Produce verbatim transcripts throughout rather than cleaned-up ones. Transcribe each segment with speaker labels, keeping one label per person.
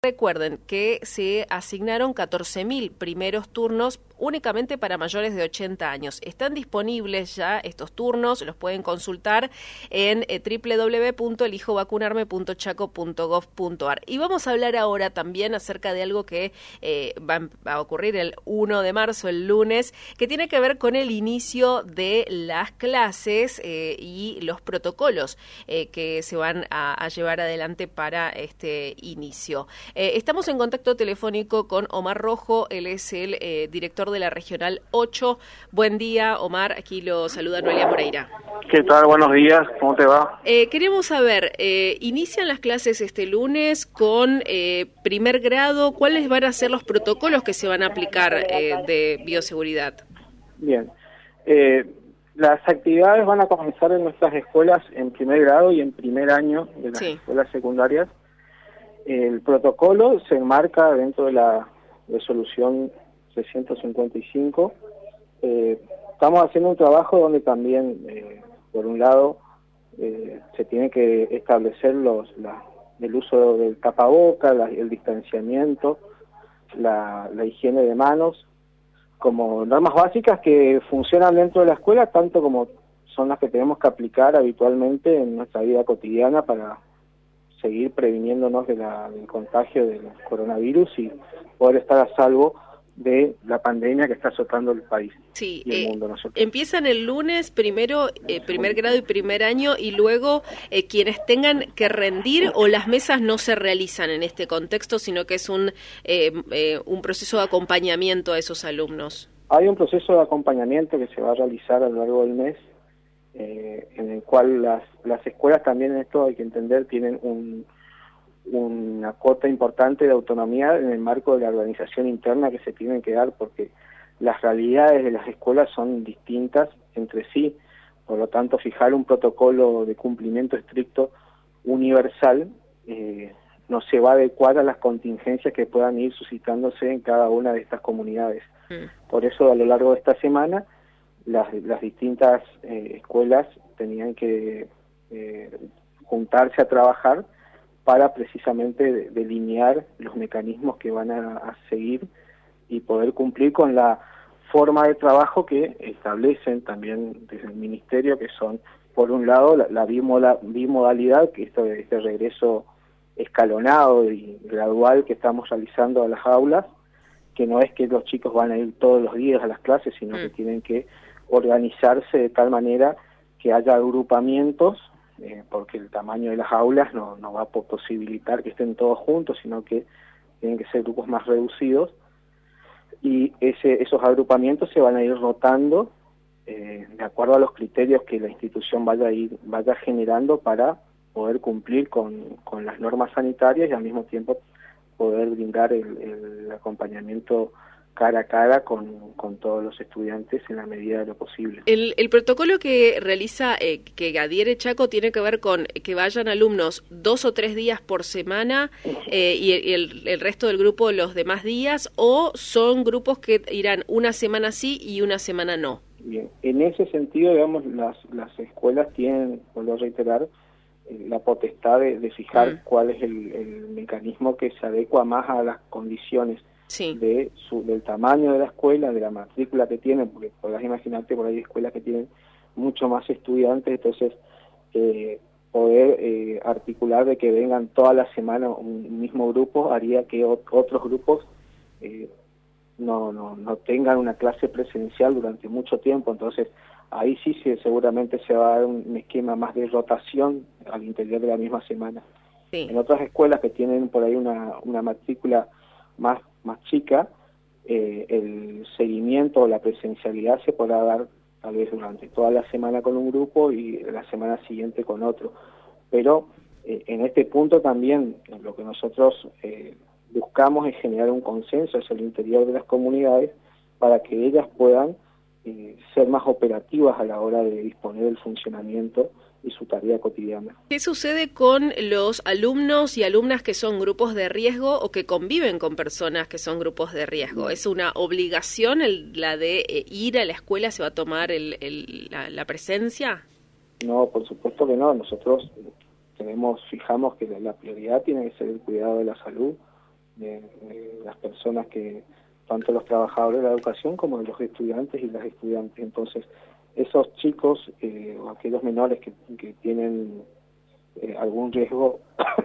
Speaker 1: Recuerden que se asignaron catorce mil primeros turnos únicamente para mayores de ochenta años. Están disponibles ya estos turnos, los pueden consultar en eh, doble u doble u doble u punto elijo vacunarme punto chaco punto gov punto ar. Y vamos a hablar ahora también acerca de algo que eh, va a ocurrir el primero de marzo, el lunes, que tiene que ver con el inicio de las clases eh, y los protocolos eh, que se van a, a llevar adelante para este inicio. Eh, estamos en contacto telefónico con Omar Rojo, él es el eh, director de la Regional ocho. Buen día, Omar, aquí lo saluda Noelia Moreira.
Speaker 2: ¿Qué tal? Buenos días, ¿cómo te va?
Speaker 1: Eh, queremos saber, eh, inician las clases este lunes con eh, primer grado, ¿cuáles van a ser los protocolos que se van a aplicar eh, de bioseguridad?
Speaker 2: Bien, eh, las actividades van a comenzar en nuestras escuelas en primer grado y en primer año de las sí. escuelas secundarias. El protocolo se enmarca dentro de la resolución seiscientos cincuenta y cinco. Eh, estamos haciendo un trabajo donde también, eh, por un lado, eh, se tiene que establecer los, la, el uso del tapaboca, la, el distanciamiento, la, la higiene de manos, como normas básicas que funcionan dentro de la escuela, tanto como son las que tenemos que aplicar habitualmente en nuestra vida cotidiana para seguir previniéndonos de la, del contagio del coronavirus y poder estar a salvo de la pandemia que está azotando el país
Speaker 1: sí,
Speaker 2: y el
Speaker 1: eh,
Speaker 2: mundo. Nosotros.
Speaker 1: Empiezan el lunes, primero eh, primer grado y primer año, y luego eh, quienes tengan que rendir, o las mesas no se realizan en este contexto, sino que es un, eh, eh, un proceso de acompañamiento a esos alumnos.
Speaker 2: Hay un proceso de acompañamiento que se va a realizar a lo largo del mes, Eh, en el cual las, las escuelas también, en esto hay que entender, tienen un, una cuota importante de autonomía en el marco de la organización interna que se tienen que dar, porque las realidades de las escuelas son distintas entre sí. Por lo tanto, fijar un protocolo de cumplimiento estricto universal eh, no se va a adecuar a las contingencias que puedan ir suscitándose en cada una de estas comunidades. Mm. Por eso, a lo largo de esta semana, Las, las distintas eh, escuelas tenían que eh, juntarse a trabajar para precisamente de, delinear los mecanismos que van a, a seguir y poder cumplir con la forma de trabajo que establecen también desde el Ministerio, que son, por un lado, la, la bimoda, bimodalidad, que esto, este regreso escalonado y gradual que estamos realizando a las aulas, que no es que los chicos van a ir todos los días a las clases, sino mm. que tienen que organizarse de tal manera que haya agrupamientos, eh, porque el tamaño de las aulas no, no va a posibilitar que estén todos juntos, sino que tienen que ser grupos más reducidos, y ese, esos agrupamientos se van a ir rotando eh, de acuerdo a los criterios que la institución vaya a ir, vaya generando para poder cumplir con, con las normas sanitarias y al mismo tiempo poder brindar el, el acompañamiento cara a cara con, con todos los estudiantes en la medida de lo posible.
Speaker 1: El, el protocolo que realiza, eh, que adhiere Chaco, tiene que ver con que vayan alumnos dos o tres días por semana eh, y, el, y el, el resto del grupo los demás días, o son grupos que irán una semana sí y una semana no.
Speaker 2: Bien, en ese sentido, digamos, las, las escuelas tienen, vuelvo a reiterar, la potestad de, de fijar mm. cuál es el, el mecanismo que se adecua más a las condiciones sí. de su, del tamaño de la escuela, de la matrícula que tienen, porque podrás imaginarte, por ahí hay escuelas que tienen mucho más estudiantes, entonces eh, poder eh, articular de que vengan toda la semana un mismo grupo haría que ot otros grupos eh, no, no, no tengan una clase presencial durante mucho tiempo, entonces ahí sí, sí seguramente se va a dar un, un esquema más de rotación al interior de la misma semana. Sí. En otras escuelas que tienen por ahí una, una matrícula más, más chica, eh, el seguimiento o la presencialidad se podrá dar tal vez durante toda la semana con un grupo y la semana siguiente con otro. Pero eh, en este punto también lo que nosotros eh, buscamos es generar un consenso hacia el interior de las comunidades para que ellas puedan Eh, ser más operativas a la hora de disponer del funcionamiento y su tarea cotidiana.
Speaker 1: ¿Qué sucede con los alumnos y alumnas que son grupos de riesgo o que conviven con personas que son grupos de riesgo? ¿Es una obligación el, la de eh, ir a la escuela, se va a tomar el, el, la, la presencia?
Speaker 2: No, por supuesto que no. Nosotros tenemos, fijamos que la, la prioridad tiene que ser el cuidado de la salud de, de las personas que, tanto los trabajadores de la educación como de los estudiantes y las estudiantes. Entonces, esos chicos eh, o aquellos menores que, que tienen eh, algún riesgo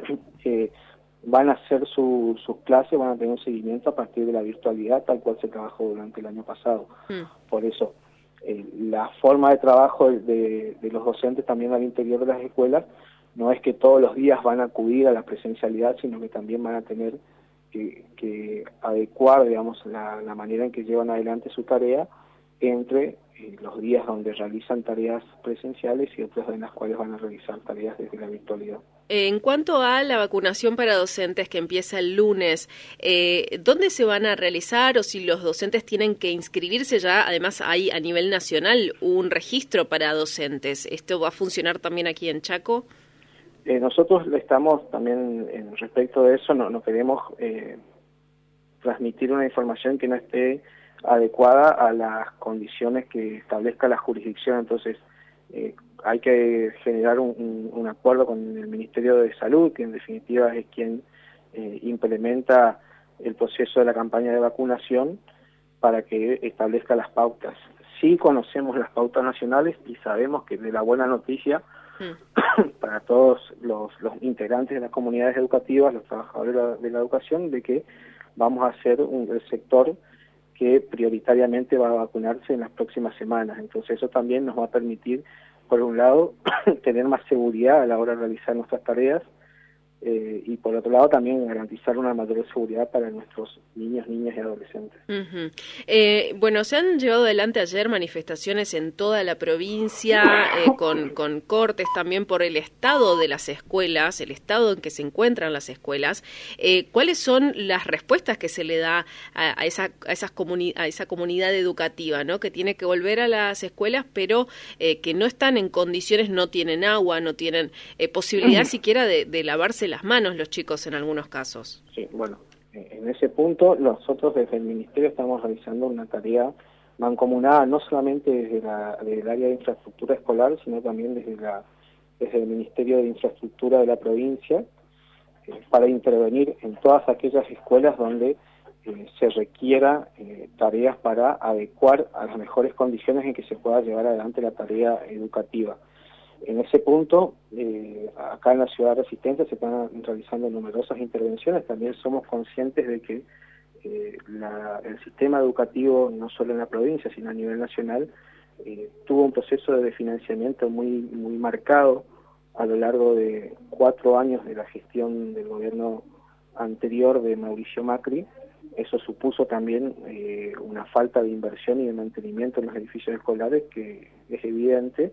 Speaker 2: eh, van a hacer su, sus clases, van a tener un seguimiento a partir de la virtualidad, tal cual se trabajó durante el año pasado. Mm. Por eso, eh, la forma de trabajo de, de los docentes también al interior de las escuelas no es que todos los días van a acudir a la presencialidad, sino que también van a tener que, que adecuar, digamos, la, la manera en que llevan adelante su tarea entre eh, los días donde realizan tareas presenciales y otros en las cuales van a realizar tareas desde la virtualidad.
Speaker 1: En cuanto a la vacunación para docentes que empieza el lunes, eh, ¿dónde se van a realizar o si los docentes tienen que inscribirse ya? Además hay a nivel nacional un registro para docentes. ¿Esto va a funcionar también aquí en Chaco?
Speaker 2: Eh, nosotros le estamos también, en respecto de eso, no, no queremos eh, transmitir una información que no esté adecuada a las condiciones que establezca la jurisdicción. Entonces, eh, hay que generar un, un, un acuerdo con el Ministerio de Salud, que en definitiva es quien eh, implementa el proceso de la campaña de vacunación para que establezca las pautas. Sí conocemos las pautas nacionales y sabemos que de la buena noticia mm. para todos los, los integrantes de las comunidades educativas, los trabajadores de la, de la educación, de que vamos a ser un, el sector que prioritariamente va a vacunarse en las próximas semanas. Entonces eso también nos va a permitir, por un lado, tener más seguridad a la hora de realizar nuestras tareas eh, y por otro lado también garantizar una mayor seguridad para nuestros niños, niñas y adolescentes.
Speaker 1: Uh-huh. Eh, bueno, se han llevado adelante ayer manifestaciones en toda la provincia eh, con, con cortes también por el estado de las escuelas, el estado en que se encuentran las escuelas. Eh, ¿Cuáles son las respuestas que se le da a, a, esa, a, esas comuni- a esa comunidad educativa, ¿no? Que tiene que volver a las escuelas, pero eh, que no están en condiciones, no tienen agua, no tienen eh, posibilidad siquiera de, de lavarse las manos los chicos en algunos casos?
Speaker 2: Sí, bueno. En ese punto, nosotros desde el Ministerio estamos realizando una tarea mancomunada, no solamente desde, la, desde el área de infraestructura escolar, sino también desde, la, desde el Ministerio de Infraestructura de la provincia, eh, para intervenir en todas aquellas escuelas donde eh, se requiera eh, tareas para adecuar a las mejores condiciones en que se pueda llevar adelante la tarea educativa. En ese punto, eh, acá en la ciudad de Resistencia se están realizando numerosas intervenciones. También somos conscientes de que eh, la, el sistema educativo, no solo en la provincia, sino a nivel nacional, eh, tuvo un proceso de financiamiento muy, muy marcado a lo largo de cuatro años de la gestión del gobierno anterior de Mauricio Macri. Eso supuso también eh, una falta de inversión y de mantenimiento en los edificios escolares que es evidente.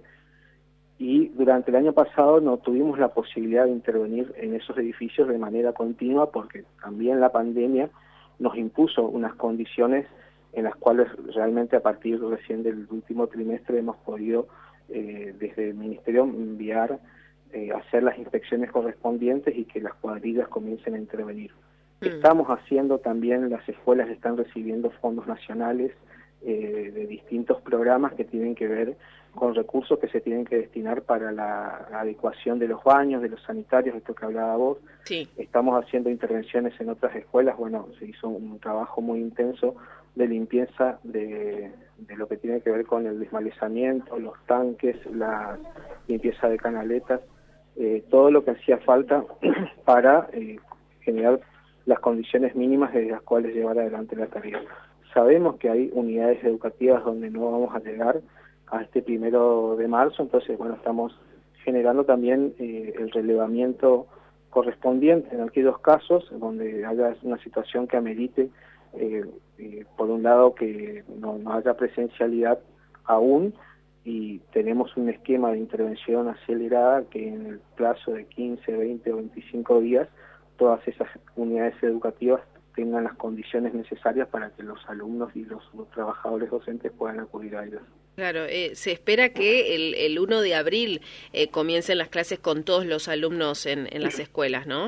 Speaker 2: Y durante el año pasado no tuvimos la posibilidad de intervenir en esos edificios de manera continua porque también la pandemia nos impuso unas condiciones en las cuales realmente a partir recién del último trimestre hemos podido eh, desde el Ministerio enviar, eh, hacer las inspecciones correspondientes y que las cuadrillas comiencen a intervenir. Mm. Estamos haciendo también, las escuelas están recibiendo fondos nacionales eh, de distintos programas que tienen que ver con recursos que se tienen que destinar para la adecuación de los baños, de los sanitarios, esto que hablaba vos.
Speaker 1: Sí.
Speaker 2: Estamos haciendo intervenciones en otras escuelas. Bueno, se hizo un trabajo muy intenso de limpieza de, de lo que tiene que ver con el desmalezamiento, los tanques, la limpieza de canaletas, eh, todo lo que hacía falta para eh, generar las condiciones mínimas desde las cuales llevar adelante la tarea. Sabemos que hay unidades educativas donde no vamos a llegar a este primero de marzo, entonces bueno, estamos generando también eh, el relevamiento correspondiente en aquellos casos donde haya una situación que amerite, eh, eh, por un lado, que no, no haya presencialidad aún, y tenemos un esquema de intervención acelerada que en el plazo de quince, veinte o veinticinco días todas esas unidades educativas tengan las condiciones necesarias para que los alumnos y los, los trabajadores docentes puedan acudir a ellas.
Speaker 1: Claro, eh, se espera que el, el uno de abril eh, comiencen las clases con todos los alumnos en, en las escuelas, ¿no?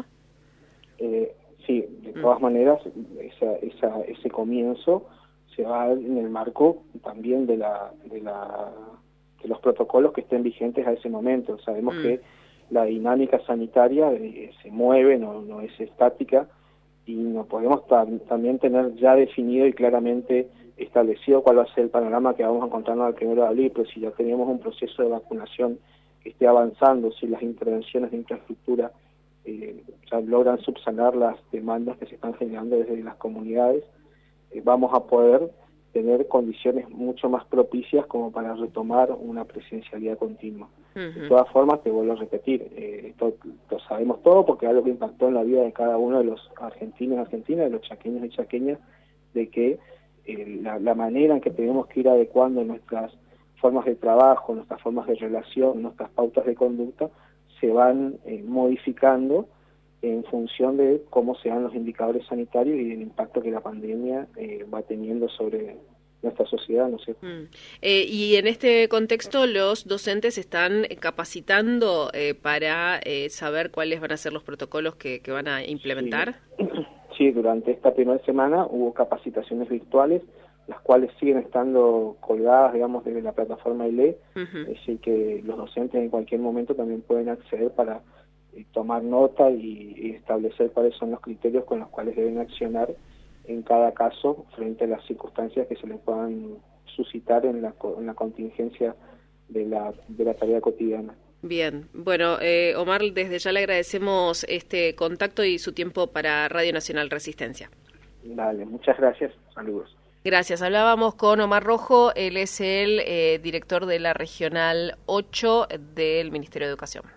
Speaker 2: Eh, sí, de todas mm. maneras, esa, esa, ese comienzo se va a dar en el marco también de, la, de, la, de los protocolos que estén vigentes a ese momento. Sabemos mm. que la dinámica sanitaria eh, se mueve, no, no es estática, y no podemos tam también tener ya definido y claramente establecido cuál va a ser el panorama que vamos a encontrarnos al primero de abril, pero si ya tenemos un proceso de vacunación que esté avanzando, si las intervenciones de infraestructura eh, ya logran subsanar las demandas que se están generando desde las comunidades, eh, vamos a poder tener condiciones mucho más propicias como para retomar una presencialidad continua. Uh-huh. De todas formas, te vuelvo a repetir, eh, esto lo sabemos todo porque es algo que impactó en la vida de cada uno de los argentinos y argentinas, de los chaqueños y chaqueñas, de que eh, la, la manera en que tenemos que ir adecuando nuestras formas de trabajo, nuestras formas de relación, nuestras pautas de conducta, se van eh, modificando en función de cómo se dan los indicadores sanitarios y del impacto que la pandemia eh, va teniendo sobre nuestra sociedad, ¿no sé? Mm.
Speaker 1: Eh, y en este contexto, los docentes están capacitando eh, para eh, saber cuáles van a ser los protocolos que, que van a implementar.
Speaker 2: Sí. sí, durante esta primera semana hubo capacitaciones virtuales, las cuales siguen estando colgadas, digamos, desde la plataforma I L E, uh-huh. Es decir, que los docentes en cualquier momento también pueden acceder para tomar nota y, y establecer cuáles son los criterios con los cuales deben accionar en cada caso frente a las circunstancias que se les puedan suscitar en la, en la contingencia de la, de la tarea cotidiana.
Speaker 1: Bien, bueno, eh, Omar, desde ya le agradecemos este contacto y su tiempo para Radio Nacional Resistencia.
Speaker 2: Dale, muchas gracias, saludos.
Speaker 1: Gracias. Hablábamos con Omar Rojo, él es el eh, director de la Regional ocho del Ministerio de Educación.